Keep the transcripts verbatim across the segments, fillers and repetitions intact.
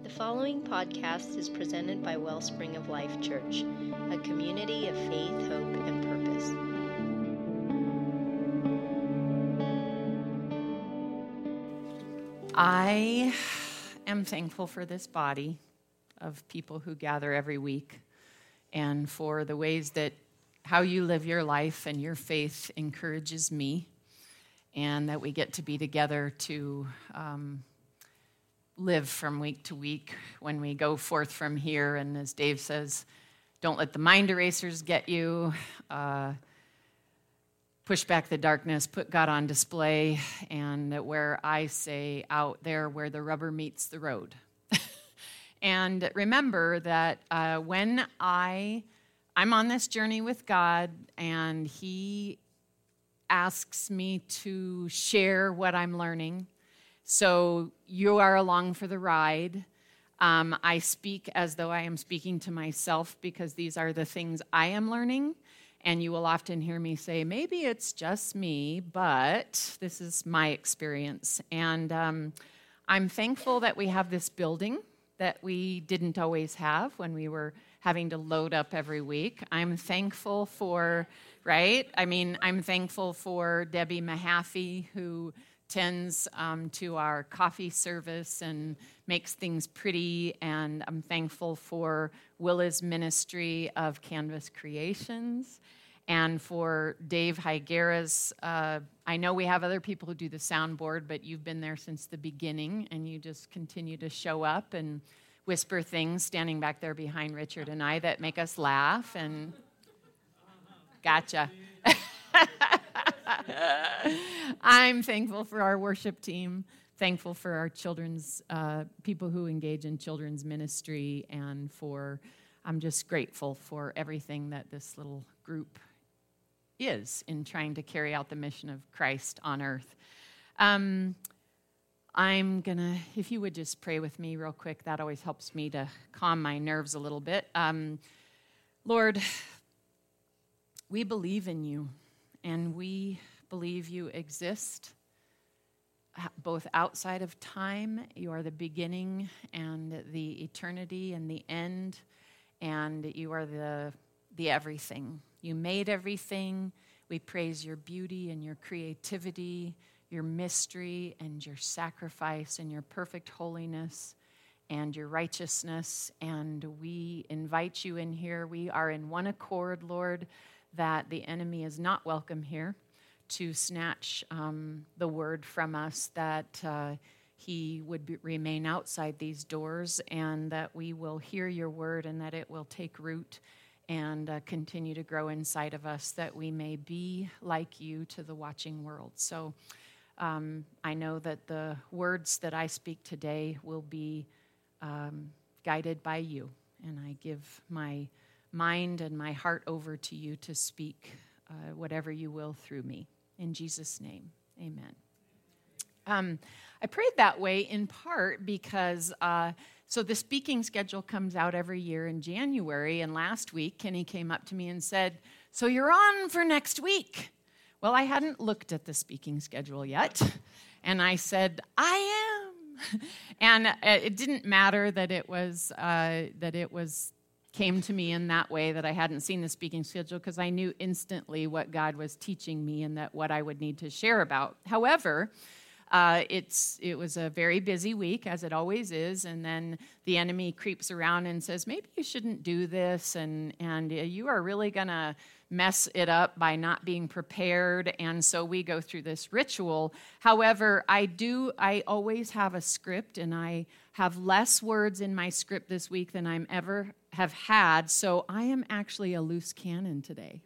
The following podcast is presented by Wellspring of Life Church, a community of faith, hope, and purpose. I am thankful for this body of people who gather every week and for the ways that how you live your life and your faith encourages me, and that we get to be together to um, live from week to week when we go forth from here. And as Dave says, don't let the mind erasers get you. Uh, push back the darkness, put God on display, and where I say out there where the rubber meets the road. And remember that uh, when I, I'm on this journey with God and He asks me to share what I'm learning, so you are along for the ride. Um, I speak as though I am speaking to myself because these are the things I am learning. And you will often hear me say, maybe it's just me, but this is my experience. And um, I'm thankful that we have this building that we didn't always have when we were having to load up every week. I'm thankful for, right? I mean, I'm thankful for Debbie Mahaffey, who tends um, to our coffee service and makes things pretty. And I'm thankful for Willa's ministry of Canvas Creations and for Dave Higuera's. Uh, I know we have other people who do the soundboard, but you've been there since the beginning, and you just continue to show up and whisper things standing back there behind Richard and I that make us laugh. And gotcha. I'm thankful for our worship team, thankful for our children's, uh, people who engage in children's ministry, and for, I'm just grateful for everything that this little group is in trying to carry out the mission of Christ on earth. Um, I'm gonna, if you would just pray with me real quick, that always helps me to calm my nerves a little bit. Um, Lord, we believe in you, and we believe you exist both outside of time. You are the beginning and the eternity and the end, and you are the the everything. You made everything. We praise your beauty and your creativity, your mystery and your sacrifice and your perfect holiness and your righteousness, and we invite you in here. We are in one accord, Lord, that the enemy is not welcome here to snatch um, the word from us, that uh, he would be, remain outside these doors, and that we will hear your word and that it will take root and uh, continue to grow inside of us, that we may be like you to the watching world. So um, I know that the words that I speak today will be um, guided by you, and I give my mind and my heart over to you to speak uh, whatever you will through me. In Jesus' name, amen. Um, I prayed that way in part because, uh, so the speaking schedule comes out every year in January, and last week Kenny came up to me and said, so you're on for next week. Well, I hadn't looked at the speaking schedule yet, and I said, I am. And it didn't matter that it was, uh, that it was, came to me in that way, that I hadn't seen the speaking schedule, because I knew instantly what God was teaching me and that what I would need to share about. However, uh, it's it was a very busy week, as it always is, and then the enemy creeps around and says, maybe you shouldn't do this, and, and you are really going to mess it up by not being prepared, and so we go through this ritual. However, I do, I always have a script, and I have less words in my script this week than I'm ever have had, so I am actually a loose cannon today.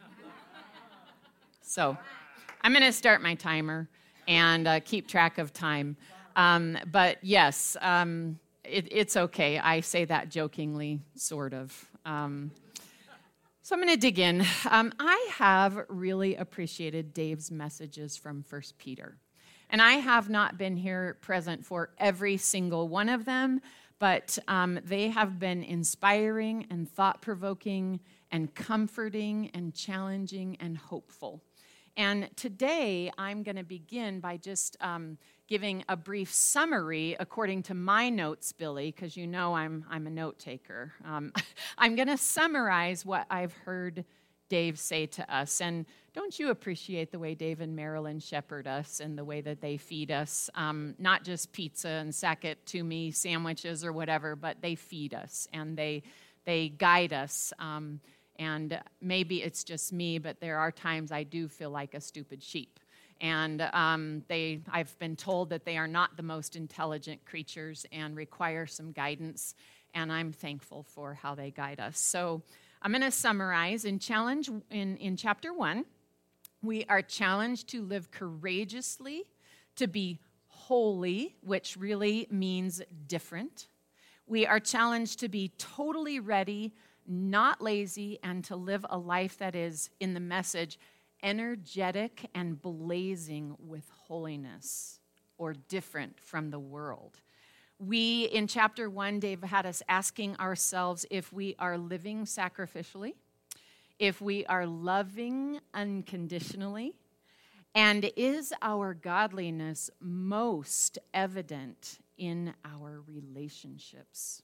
So I'm going to start my timer and uh, keep track of time. Um, but yes, um, it, it's okay. I say that jokingly, sort of. Um, so I'm going to dig in. Um, I have really appreciated Dave's messages from First Peter. And I have not been here present for every single one of them, but um, they have been inspiring and thought-provoking and comforting and challenging and hopeful. And today I'm going to begin by just um, giving a brief summary according to my notes, Billy, because you know I'm I'm a note taker. Um, I'm going to summarize what I've heard Dave say to us. And don't you appreciate the way Dave and Marilyn shepherd us and the way that they feed us? Um, not just pizza and sack it to me sandwiches or whatever, but they feed us and they they guide us. Um, and maybe it's just me, but there are times I do feel like a stupid sheep. And um, they, I've been told that they are not the most intelligent creatures and require some guidance, and I'm thankful for how they guide us. So I'm going to summarize. In challenge in, in chapter one, we are challenged to live courageously, to be holy, which really means different. We are challenged to be totally ready, not lazy, and to live a life that is, in the message, energetic and blazing with holiness, or different from the world. We, in chapter one, Dave had us asking ourselves if we are living sacrificially, if we are loving unconditionally, and is our godliness most evident in our relationships.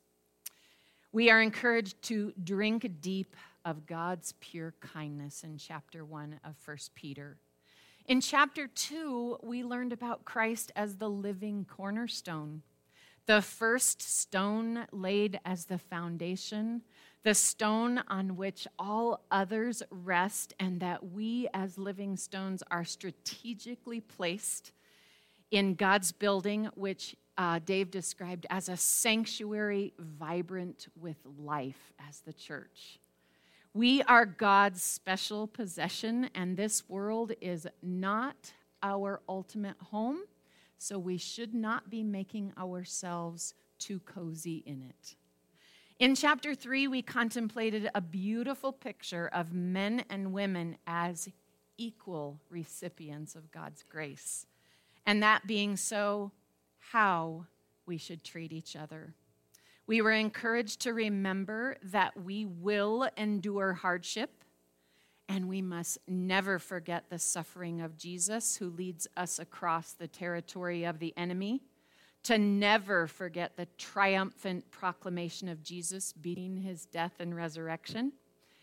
We are encouraged to drink deep of God's pure kindness in chapter one of First Peter. In chapter two, we learned about Christ as the living cornerstone, the first stone laid as the foundation, the stone on which all others rest, and that we as living stones are strategically placed in God's building, which uh, Dave described as a sanctuary vibrant with life as the church. We are God's special possession, and this world is not our ultimate home, so we should not be making ourselves too cozy in it. In chapter three, we contemplated a beautiful picture of men and women as equal recipients of God's grace, and that being so, how we should treat each other. We were encouraged to remember that we will endure hardship, and we must never forget the suffering of Jesus, who leads us across the territory of the enemy, to never forget the triumphant proclamation of Jesus beating his death and resurrection,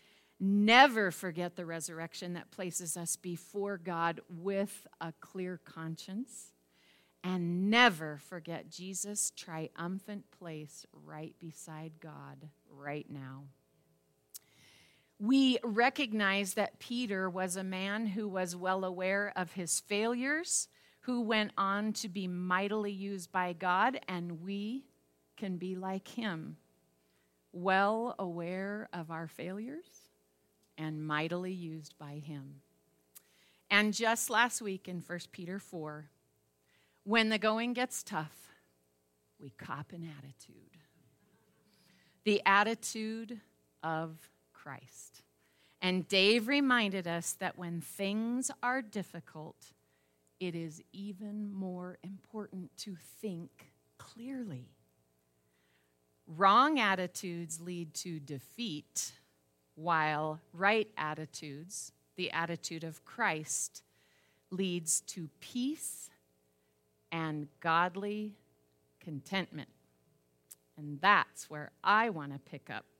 never forget the resurrection that places us before God with a clear conscience, and never forget Jesus' triumphant place right beside God right now. We recognize that Peter was a man who was well aware of his failures, who went on to be mightily used by God, and we can be like him, well aware of our failures and mightily used by him. And just last week in First Peter four, when the going gets tough, we cop an attitude. The attitude of Christ. And Dave reminded us that when things are difficult, it is even more important to think clearly. Wrong attitudes lead to defeat, while right attitudes, the attitude of Christ, leads to peace and godly contentment. And that's where I want to pick up.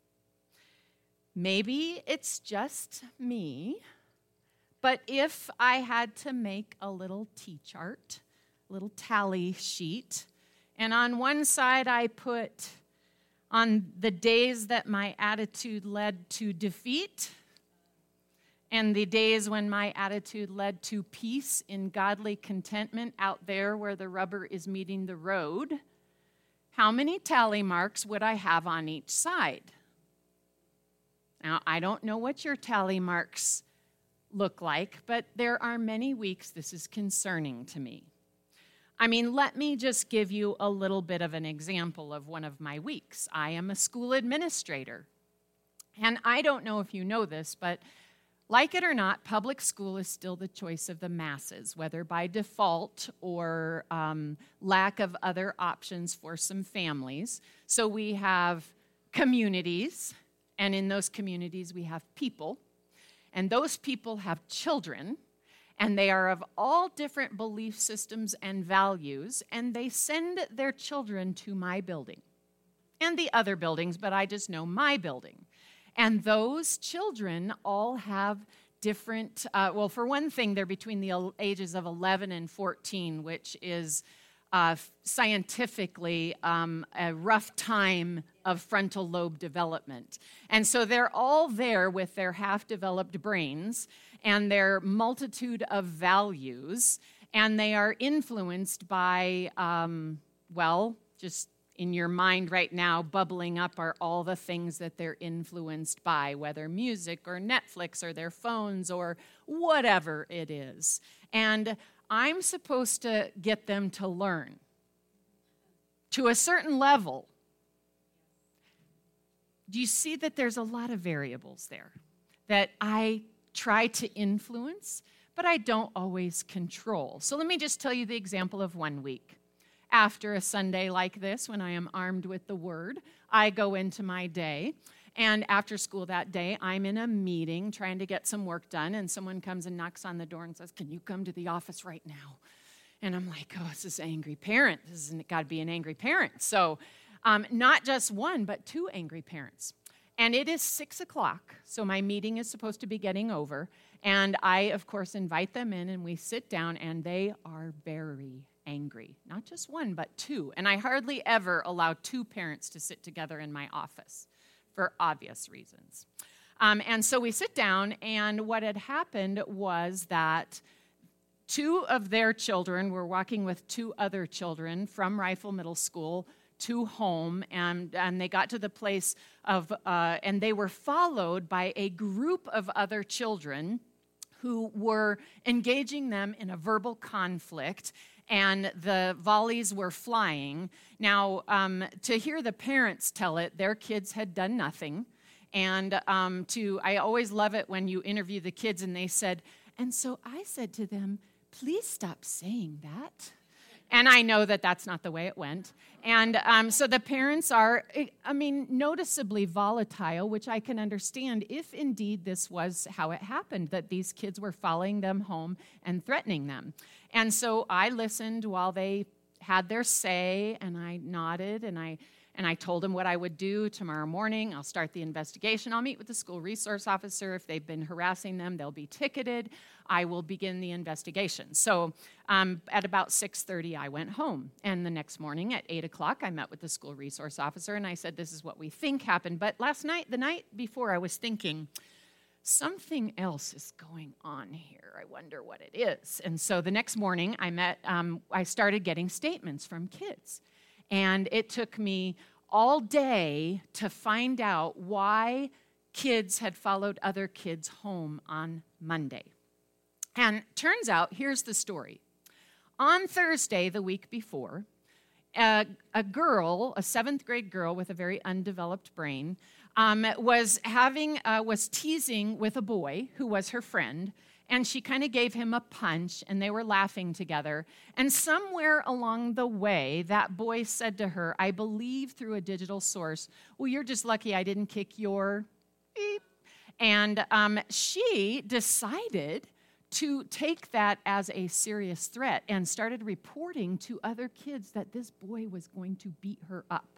Maybe it's just me, but if I had to make a little T-chart, a little tally sheet, and on one side I put on the days that my attitude led to defeat, and the days when my attitude led to peace in godly contentment out there where the rubber is meeting the road, how many tally marks would I have on each side? Now, I don't know what your tally marks look like, but there are many weeks this is concerning to me. I mean, let me just give you a little bit of an example of one of my weeks. I am a school administrator, and I don't know if you know this, but like it or not, public school is still the choice of the masses, whether by default or um, lack of other options for some families. So we have communities, and in those communities we have people, and those people have children, and they are of all different belief systems and values, and they send their children to my building and the other buildings, but I just know my building. And those children all have different, uh, well, for one thing, they're between the ages of eleven and fourteen, which is uh, scientifically um, a rough time of frontal lobe development. And so they're all there with their half-developed brains and their multitude of values, and they are influenced by, um, well, just in your mind right now, bubbling up are all the things that they're influenced by, whether music or Netflix or their phones or whatever it is. And I'm supposed to get them to learn to a certain level. Do you see that there's a lot of variables there that I try to influence, but I don't always control? So let me just tell you the example of one week. After a Sunday like this, when I am armed with the Word, I go into my day. And after school that day, I'm in a meeting trying to get some work done, and someone comes and knocks on the door and says, "Can you come to the office right now?" And I'm like, oh, it's this angry parent. This has got to be an angry parent. So um, not just one, but two angry parents. And it is six o'clock, so my meeting is supposed to be getting over. And I, of course, invite them in, and we sit down, and they are very angry. Not just one, but two. And I hardly ever allow two parents to sit together in my office for obvious reasons. Um, and so we sit down, and what had happened was that two of their children were walking with two other children from Rifle Middle School to home, and, and they got to the place of, uh, and they were followed by a group of other children who were engaging them in a verbal conflict, and the volleys were flying. Now, um, to hear the parents tell it, their kids had done nothing. And um, to, I always love it when you interview the kids and they said, and so I said to them, please stop saying that. And I know that that's not the way it went. And um, so the parents are, I mean, noticeably volatile, which I can understand if indeed this was how it happened, that these kids were following them home and threatening them. And so I listened while they had their say, and I nodded, and I and I told them what I would do tomorrow morning. I'll start the investigation. I'll meet with the school resource officer. If they've been harassing them, they'll be ticketed. I will begin the investigation. So um, at about six thirty, I went home. And the next morning at eight o'clock, I met with the school resource officer, and I said, this is what we think happened. But last night, the night before, I was thinking, something else is going on here. I wonder what it is. And so the next morning, I met. Um, I started getting statements from kids. And it took me all day to find out why kids had followed other kids home on Monday. And turns out, here's the story. On Thursday, the week before, a, a girl, a seventh grade girl with a very undeveloped brain, um, was having, uh, was teasing with a boy who was her friend, and she kind of gave him a punch, and they were laughing together. And somewhere along the way, that boy said to her, I believe through a digital source, well, you're just lucky I didn't kick your beep. And um, she decided to take that as a serious threat and started reporting to other kids that this boy was going to beat her up.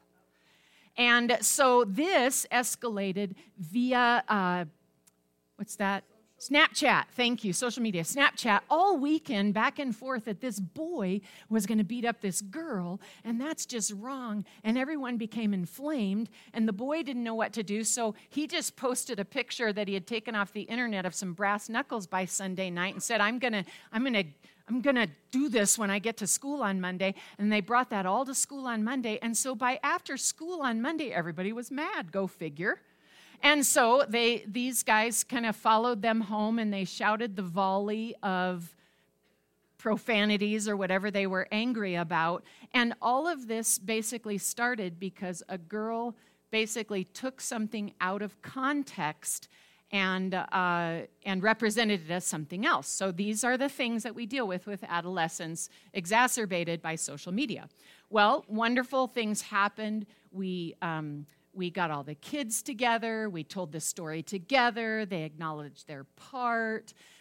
And so this escalated via, uh, what's that? Snapchat, thank you, social media, Snapchat, all weekend, back and forth, that this boy was going to beat up this girl, and that's just wrong, and everyone became inflamed, and the boy didn't know what to do, so he just posted a picture that he had taken off the internet of some brass knuckles by Sunday night and said, I'm going to, I'm going to, I'm going to do this when I get to school on Monday, and they brought that all to school on Monday, and so by after school on Monday, everybody was mad, go figure. And so they, these guys kind of followed them home, and they shouted the volley of profanities or whatever they were angry about. And all of this basically started because a girl basically took something out of context and uh, and represented it as something else. So these are the things that we deal with with adolescents, exacerbated by social media. Well, wonderful things happened. We... Um, We got all the kids together. We told the story together. They acknowledged their part.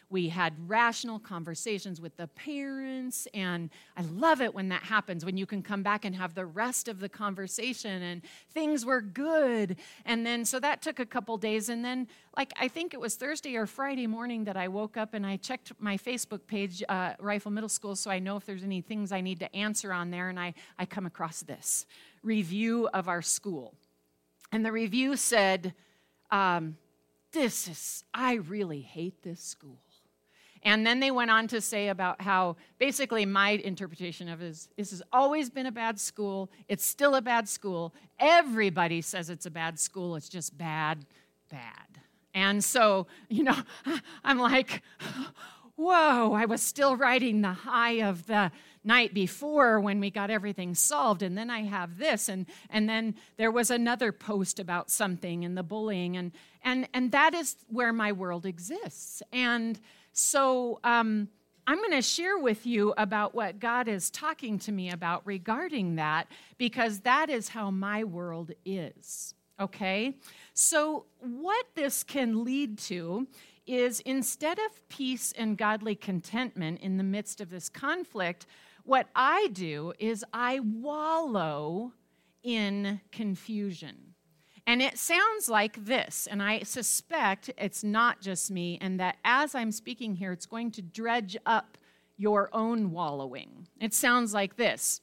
we had rational conversations with the parents, and I love it when that happens, when you can come back and have the rest of the conversation, and things were good. And then, so that took a couple days, and then, like, I think it was Thursday or Friday morning that I woke up and I checked my Facebook page, uh, Rifle Middle School, so I know if there's any things I need to answer on there, and I, I come across this review of our school. And the review said, um, this is, I really hate this school. And then they went on to say about how, basically my interpretation of it is, this has always been a bad school. It's still a bad school. Everybody says it's a bad school. It's just bad, bad. And so, you know, I'm like, whoa, I was still riding the high of the night before when we got everything solved, and then I have this, and and then there was another post about something and the bullying, and and and that is where my world exists. And so um, I'm going to share with you about what God is talking to me about regarding that, because that is how my world is, okay? So what this can lead to is, instead of peace and godly contentment in the midst of this conflict, what I do is I wallow in confusion. And it sounds like this, and I suspect it's not just me, and that as I'm speaking here, it's going to dredge up your own wallowing. It sounds like this.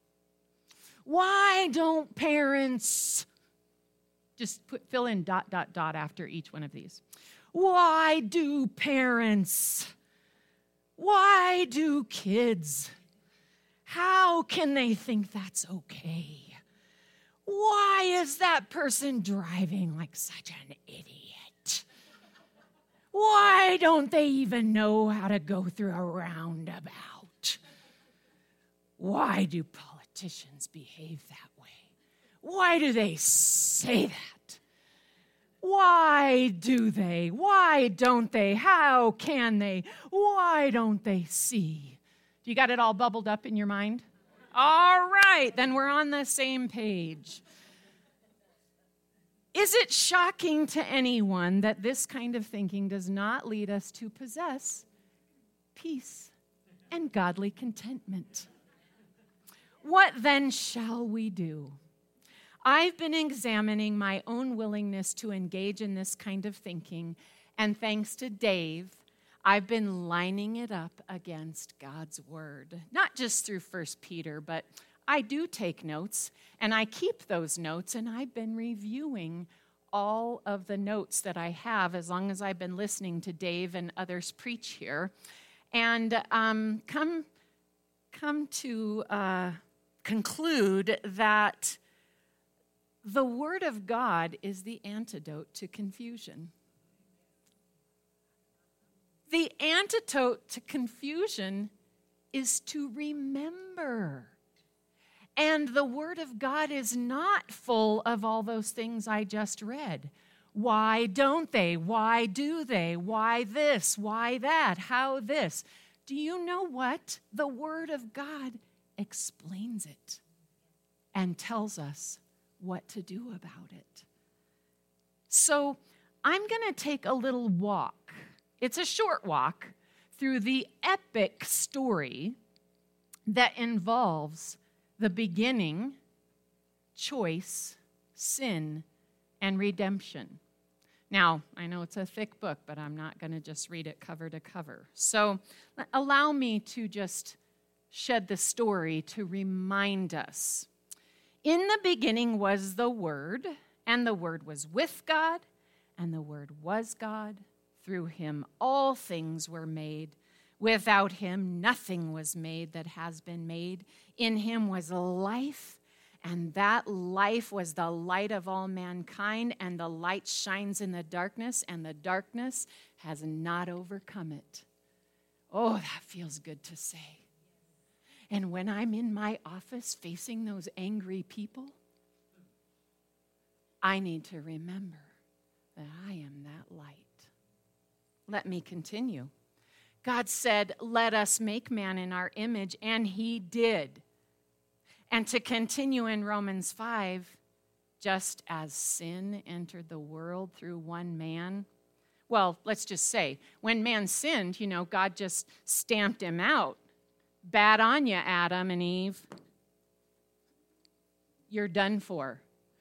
Why don't parents... Just put, fill in dot, dot, dot after each one of these. Why do parents? Why do kids? How can they think that's okay? Why is that person driving like such an idiot? Why don't they even know how to go through a roundabout? Why do politicians behave that way? Why do they say that? Why do they? Why don't they? How can they? Why don't they see? You got it all bubbled up in your mind? All right, then we're on the same page. Is it shocking to anyone that this kind of thinking does not lead us to possess peace and godly contentment? What then shall we do? I've been examining my own willingness to engage in this kind of thinking, and thanks to Dave, I've been lining it up against God's word, not just through First Peter, but I do take notes, and I keep those notes, and I've been reviewing all of the notes that I have as long as I've been listening to Dave and others preach here, and um, come, come to uh, conclude that the Word of God is the antidote to confusion. The antidote to confusion is to remember. And the Word of God is not full of all those things I just read. Why don't they? Why do they? Why this? Why that? How this? Do you know what? The Word of God explains it and tells us what to do about it. So I'm going to take a little walk. It's a short walk through the epic story that involves the beginning, choice, sin, and redemption. Now, I know it's a thick book, but I'm not going to just read it cover to cover. So allow me to just shed the story to remind us. In the beginning was the Word, and the Word was with God, and the Word was God. Through him all things were made. Without him nothing was made that has been made. In him was life, and that life was the light of all mankind, and the light shines in the darkness, and the darkness has not overcome it. Oh, that feels good to say. And when I'm in my office facing those angry people, I need to remember that I am that light. Let me continue. God said, let us make man in our image, and he did. And to continue in Romans five, just as sin entered the world through one man, Well, let's just say, when man sinned, you know, God just stamped him out. Bad on you, Adam and Eve. You're done for.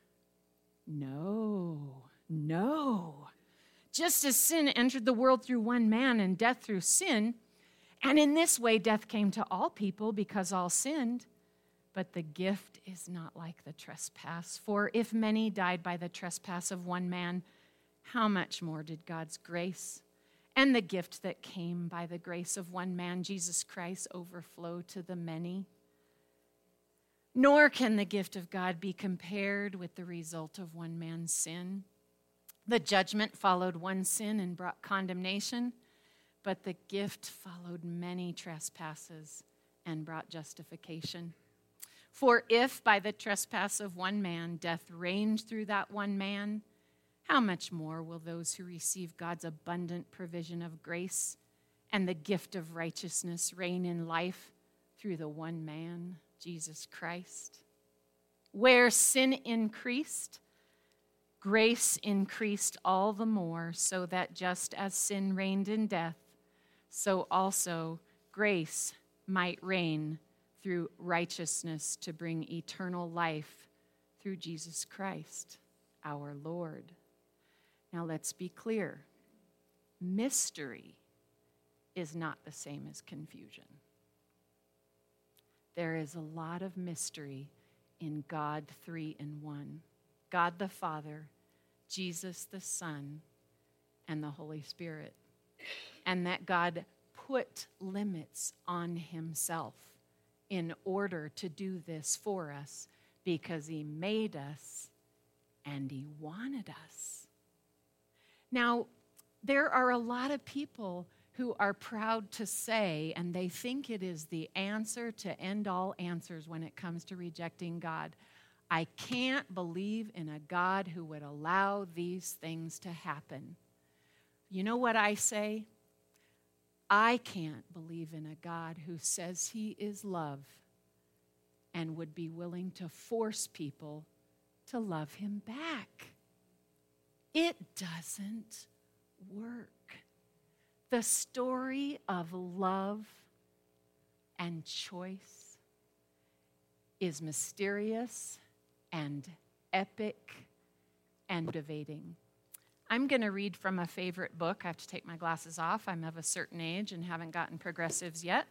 No, no. Just as sin entered the world through one man and death through sin, and in this way death came to all people because all sinned, but the gift is not like the trespass. For if many died by the trespass of one man, how much more did God's grace and the gift that came by the grace of one man, Jesus Christ, overflow to the many? Nor can the gift of God be compared with the result of one man's sin. The judgment followed one sin and brought condemnation, but the gift followed many trespasses and brought justification. For if by the trespass of one man death reigned through that one man, how much more will those who receive God's abundant provision of grace and the gift of righteousness reign in life through the one man, Jesus Christ? Where sin increased, grace increased all the more, so that just as sin reigned in death, so also grace might reign through righteousness to bring eternal life through Jesus Christ, our Lord. Now let's be clear. Mystery is not the same as confusion. There is a lot of mystery in God three in one. God the Father, Jesus the Son, and the Holy Spirit. And that God put limits on himself in order to do this for us because he made us and he wanted us. Now, there are a lot of people who are proud to say, and they think it is the answer to end all answers when it comes to rejecting God, I can't believe in a God who would allow these things to happen. You know what I say? I can't believe in a God who says he is love and would be willing to force people to love him back. It doesn't work. The story of love and choice is mysterious and epic and motivating. I'm going to read from a favorite book. I have to take my glasses off. I'm of a certain age and haven't gotten progressives yet.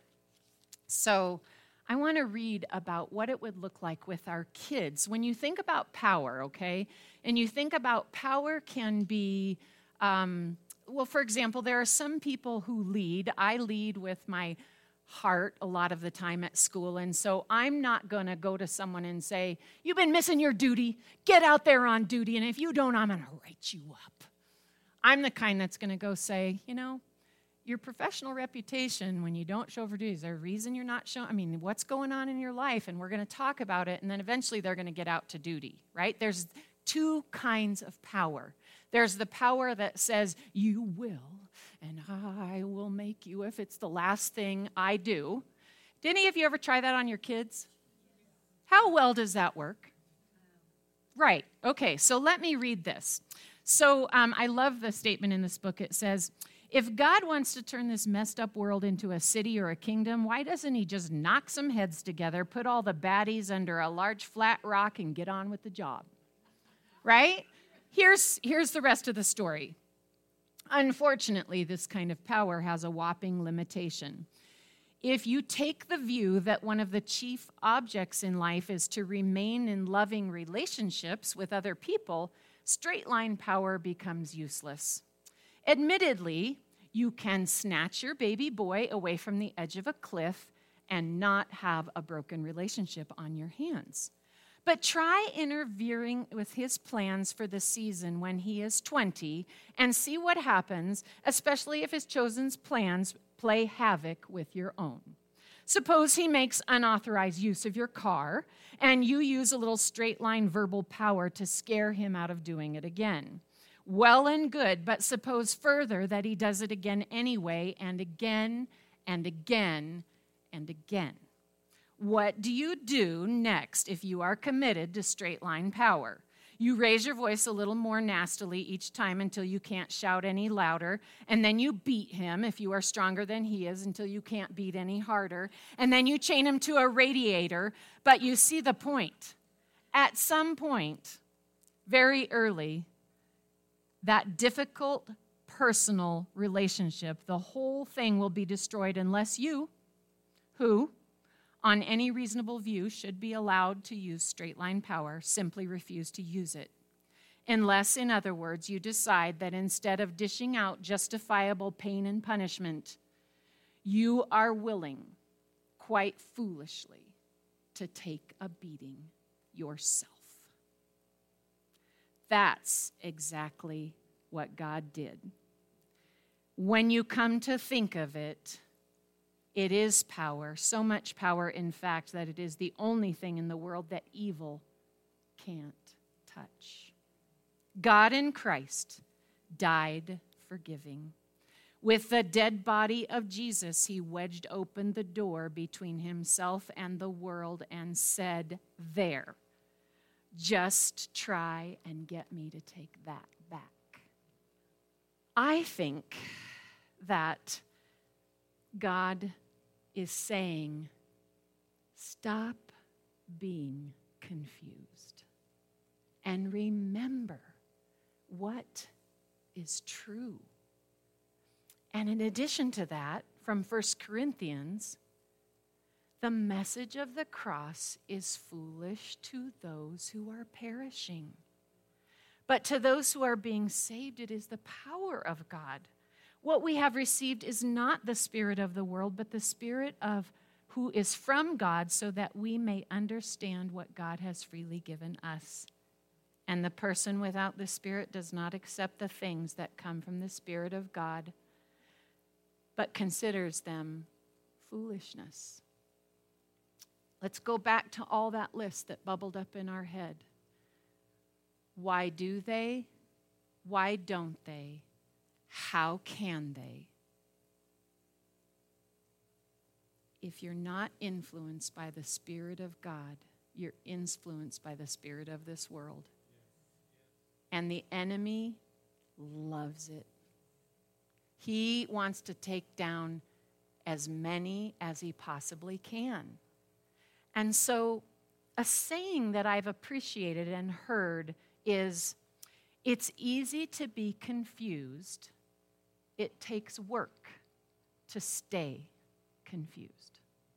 So I want to read about what it would look like with our kids. When you think about power, okay, and you think about power can be, um, well, for example, there are some people who lead. I lead with my heart a lot of the time at school, and so I'm not going to go to someone and say, you've been missing your duty. Get out there on duty, and if you don't, I'm going to write you up. I'm the kind that's going to go say, you know, your professional reputation, when you don't show up for duty, is there a reason you're not showing? I mean, what's going on in your life? And we're going to talk about it, and then eventually they're going to get out to duty, right? There's two kinds of power. There's the power that says, you will, and I will make you if it's the last thing I do. Did any of you ever try that on your kids? How well does that work? Right. Okay, so let me read this. So um, I love the statement in this book. It says, if God wants to turn this messed up world into a city or a kingdom, why doesn't he just knock some heads together, put all the baddies under a large flat rock, and get on with the job? Right? Here's, here's the rest of the story. Unfortunately, this kind of power has a whopping limitation. If you take the view that one of the chief objects in life is to remain in loving relationships with other people, straight line power becomes useless. Admittedly, you can snatch your baby boy away from the edge of a cliff and not have a broken relationship on your hands. But try interfering with his plans for the season when he is twenty and see what happens, especially if his chosen plans play havoc with your own. Suppose he makes unauthorized use of your car and you use a little straight line verbal power to scare him out of doing it again. Well and good, but suppose further that he does it again anyway and again and again and again. What do you do next if you are committed to straight line power? You raise your voice a little more nastily each time until you can't shout any louder. And then you beat him if you are stronger than he is until you can't beat any harder. And then you chain him to a radiator. But you see the point. At some point, very early, that difficult personal relationship, the whole thing will be destroyed unless you, who, on any reasonable view, should be allowed to use straight line power, simply refuse to use it. Unless, in other words, you decide that instead of dishing out justifiable pain and punishment, you are willing, quite foolishly, to take a beating yourself. That's exactly what God did. When you come to think of it, it is power, so much power, in fact, that it is the only thing in the world that evil can't touch. God in Christ died forgiving. With the dead body of Jesus, he wedged open the door between himself and the world and said, "There, just try and get me to take that back." I think that God is saying, stop being confused and remember what is true. And in addition to that, from First Corinthians, the message of the cross is foolish to those who are perishing. But to those who are being saved, it is the power of God. What we have received is not the spirit of the world, but the spirit of who is from God, so that we may understand what God has freely given us. And the person without the Spirit does not accept the things that come from the Spirit of God, but considers them foolishness. Let's go back to all that list that bubbled up in our head. Why do they? Why don't they? How can they? If you're not influenced by the Spirit of God, you're influenced by the spirit of this world. And the enemy loves it. He wants to take down as many as he possibly can. And so a saying that I've appreciated and heard is, it's easy to be confused. It takes work to stay confused.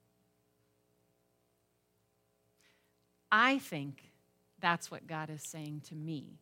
I think that's what God is saying to me.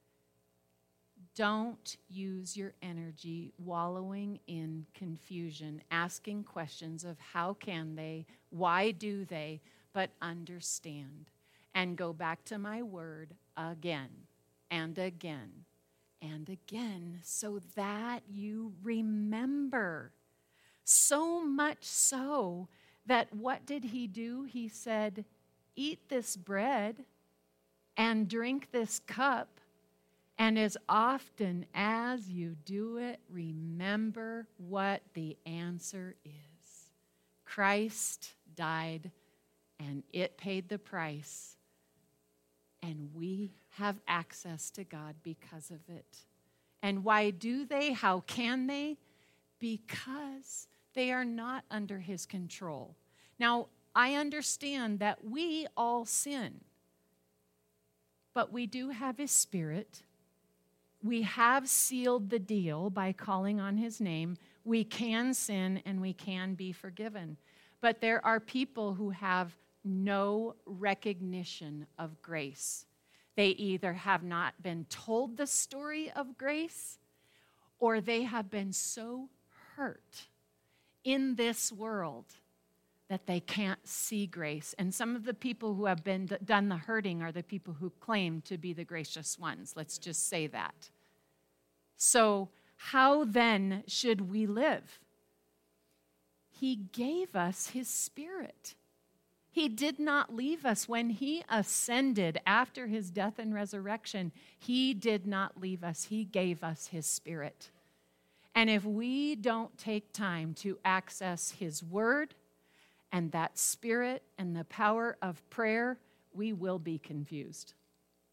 Don't use your energy wallowing in confusion, asking questions of how can they, why do they, but understand and go back to my word again and again and again so that you remember. So much so that what did he do? He said, eat this bread and drink this cup, and as often as you do it, remember what the answer is. Christ died, and it paid the price, and we have access to God because of it. And why do they? How can they? Because they are not under his control. Now, I understand that we all sin, but we do have his Spirit. We have sealed the deal by calling on his name. We can sin and we can be forgiven. But there are people who have no recognition of grace. They either have not been told the story of grace, or they have been so hurt in this world that they can't see grace. And some of the people who have been done the hurting are the people who claim to be the gracious ones. Let's just say that. So how then should we live? He gave us his Spirit. He did not leave us when he ascended after his death and resurrection. He did not leave us. He gave us his Spirit. And if we don't take time to access his word and that Spirit and the power of prayer, we will be confused.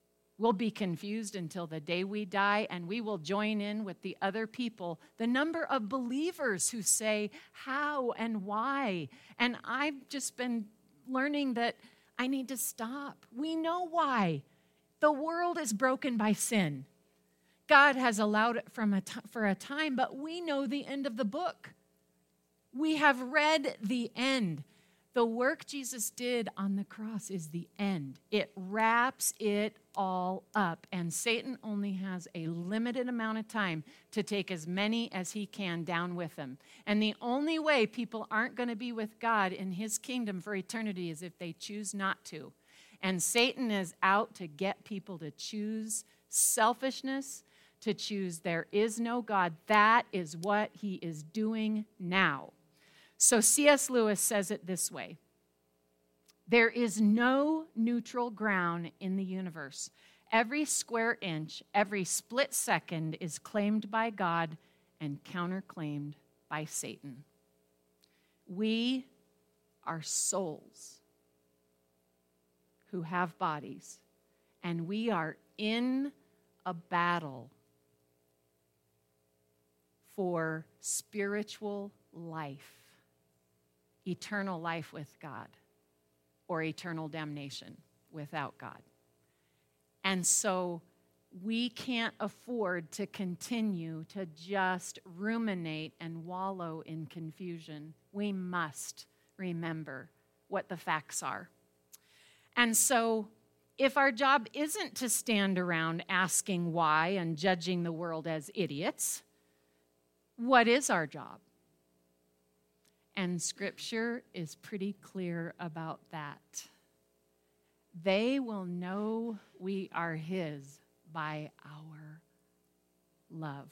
We'll be confused until the day we die, and we will join in with the other people, the number of believers who say how and why. And I've just been learning that I need to stop. We know why. The world is broken by sin. God has allowed it from a t- for a time, but we know the end of the book. We have read the end. The work Jesus did on the cross is the end. It wraps it all up, and Satan only has a limited amount of time to take as many as he can down with him. And the only way people aren't going to be with God in his kingdom for eternity is if they choose not to. And Satan is out to get people to choose selfishness, to choose there is no God. That is what he is doing now. So C S Lewis says it this way: there is no neutral ground in the universe. Every square inch, every split second is claimed by God and counterclaimed by Satan. We are souls who have bodies, and we are in a battle for spiritual life. Eternal life with God, or eternal damnation without God. And so we can't afford to continue to just ruminate and wallow in confusion. We must remember what the facts are. And so if our job isn't to stand around asking why and judging the world as idiots, what is our job? And Scripture is pretty clear about that. They will know we are his by our love.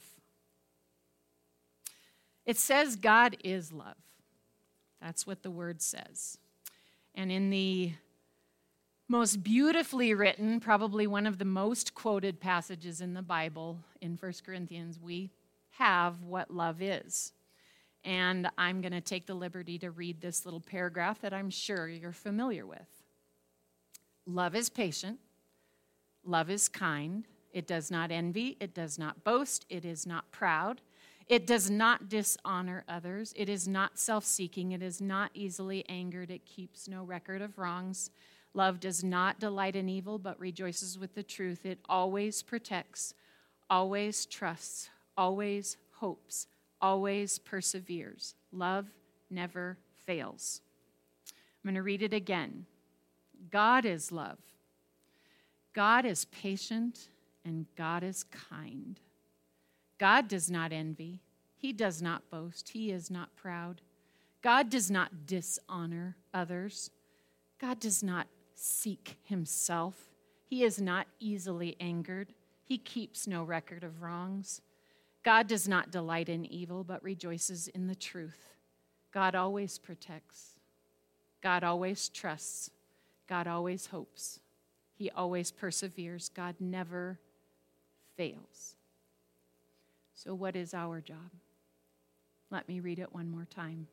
It says God is love. That's what the word says. And in the most beautifully written, probably one of the most quoted passages in the Bible, in First Corinthians, we have what love is. And I'm going to take the liberty to read this little paragraph that I'm sure you're familiar with. Love is patient. Love is kind. It does not envy. It does not boast. It is not proud. It does not dishonor others. It is not self-seeking. It is not easily angered. It keeps no record of wrongs. Love does not delight in evil, but rejoices with the truth. It always protects, always trusts, always hopes, always perseveres. Love never fails. I'm going to read it again. God is love. God is patient, and God is kind. God does not envy. He does not boast. He is not proud. God does not dishonor others. God does not seek himself. He is not easily angered. He keeps no record of wrongs. God does not delight in evil, but rejoices in the truth. God always protects. God always trusts. God always hopes. He always perseveres. God never fails. So what is our job? Let me read it one more time.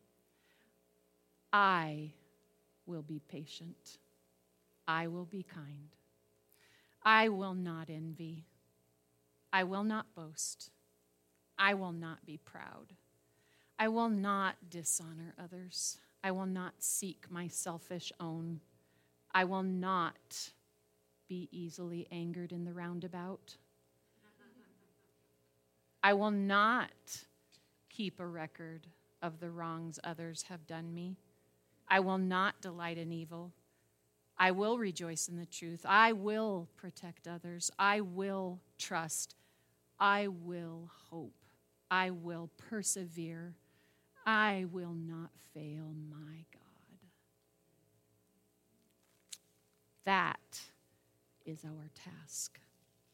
I will be patient. I will be kind. I will not envy. I will not boast. I will not be proud. I will not dishonor others. I will not seek my selfish own. I will not be easily angered in the roundabout. I will not keep a record of the wrongs others have done me. I will not delight in evil. I will rejoice in the truth. I will protect others. I will trust. I will hope. I will persevere. I will not fail my God. That is our task.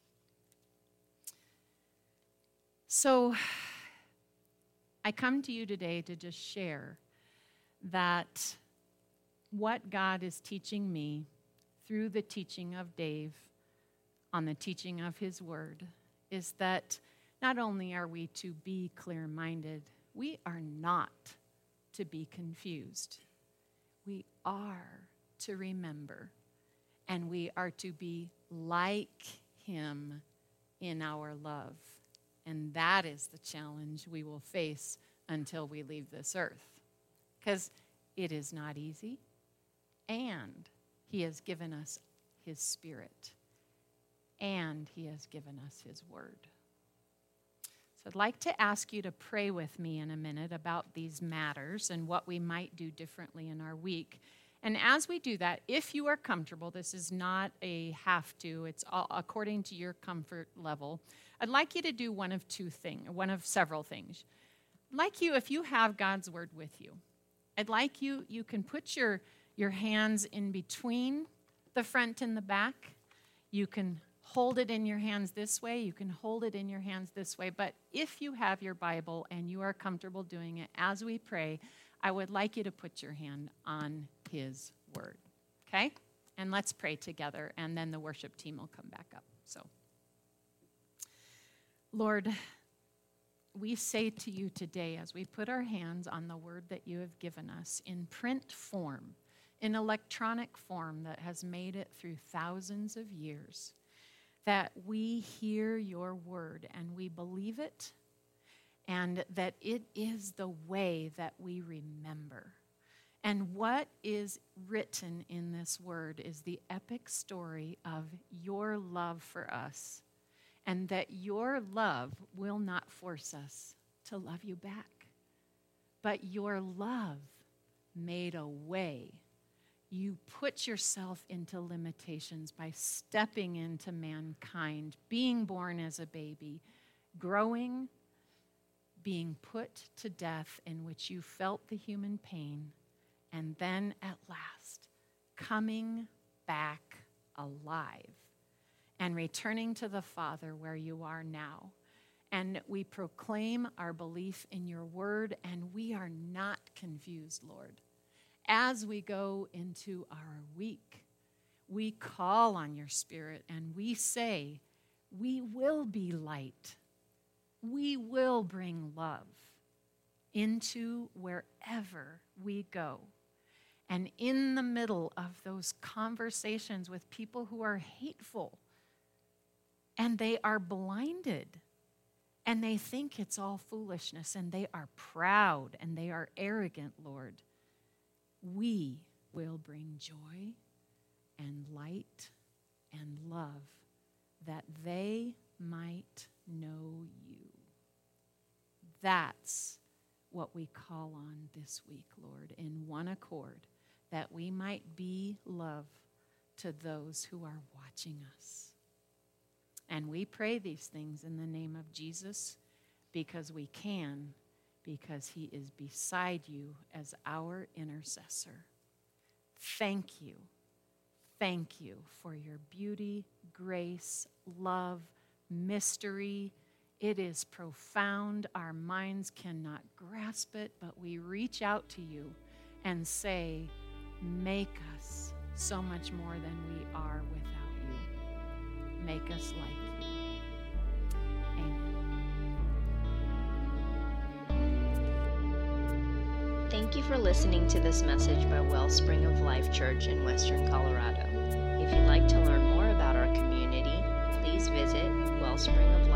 So I come to you today to just share that what God is teaching me through the teaching of Dave on the teaching of his word is that not only are we to be clear-minded, we are not to be confused. We are to remember. and we are to be like him in our love. And that is the challenge we will face until we leave this earth. Because it is not easy, and he has given us his Spirit, and he has given us his word. So I'd like to ask you to pray with me in a minute about these matters and what we might do differently in our week. And as we do that, if you are comfortable, this is not a have to, it's all according to your comfort level, I'd like you to do one of two things, one of several things. I'd like you, if you have God's word with you, I'd like you, you can put your, your hands in between the front and the back. You can hold it in your hands this way. You can hold it in your hands this way. But if you have your Bible and you are comfortable doing it as we pray, I would like you to put your hand on his word. Okay? And let's pray together, and then the worship team will come back up. So, Lord, we say to you today, as we put our hands on the word that you have given us in print form, in electronic form that has made it through thousands of years, that we hear your word and we believe it, and that it is the way that we remember. And what is written in this word is the epic story of your love for us, and that your love will not force us to love you back, but your love made a way. You put yourself into limitations by stepping into mankind, being born as a baby, growing, being put to death, in which you felt the human pain, and then at last coming back alive and returning to the Father where you are now. And we proclaim our belief in your word, and we are not confused, Lord. As we go into our week, we call on your Spirit and we say, we will be light. We will bring love into wherever we go. And in the middle of those conversations with people who are hateful, and they are blinded, and they think it's all foolishness, and they are proud, and they are arrogant, Lord, we will bring joy and light and love, that they might know you. That's what we call on this week, Lord, in one accord, that we might be love to those who are watching us. And we pray these things in the name of Jesus, because we can, because he is beside you as our intercessor. Thank you. Thank you for your beauty, grace, love, mystery. It is profound. Our minds cannot grasp it, but we reach out to you and say, make us so much more than we are without you. Make us like you. Amen. Thank you for listening to this message by Wellspring of Life Church in Western Colorado. If you'd like to learn more about our community, please visit wellspring of